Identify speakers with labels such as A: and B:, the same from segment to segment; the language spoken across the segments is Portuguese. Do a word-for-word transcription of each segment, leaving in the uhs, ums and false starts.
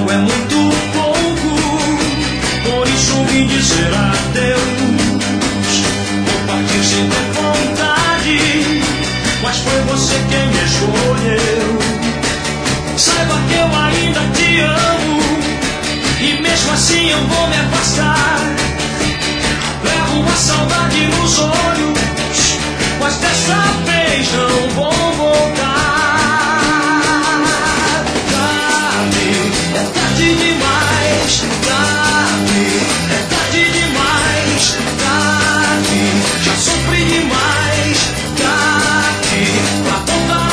A: logo é muito pouco, por isso vim dizer adeus. Vou partir sem ter vontade, mas foi você quem me escolheu. Saiba que eu ainda te amo, e mesmo assim eu vou me afastar. Levo uma saudade nos olhos, mas dessa vez não vou voltar. Tarde, é tarde demais. Tarde, é tarde demais. Tarde, já sofri demais. Tarde, pra voltar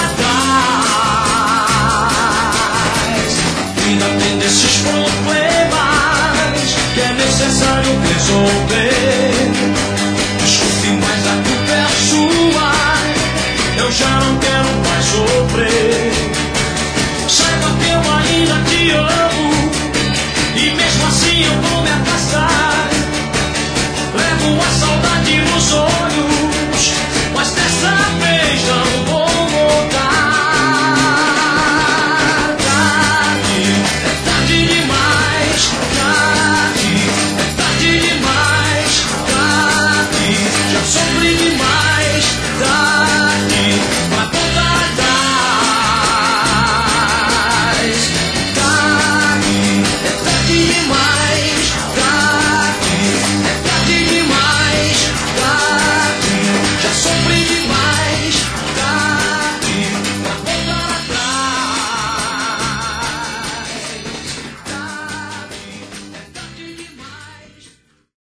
A: atrás. Ainda tem desses problemas que é necessário resolver. Desculpe, mas a culpa é sua. Eu já não quero mais sofrer. Saiba que eu ainda te amo, e mesmo assim eu vou me afastar. Levo a saudade nos olhos, mas dessa vez não vou voltar. Tarde, é tarde demais. Tarde, é tarde demais. Tarde, já sofri demais.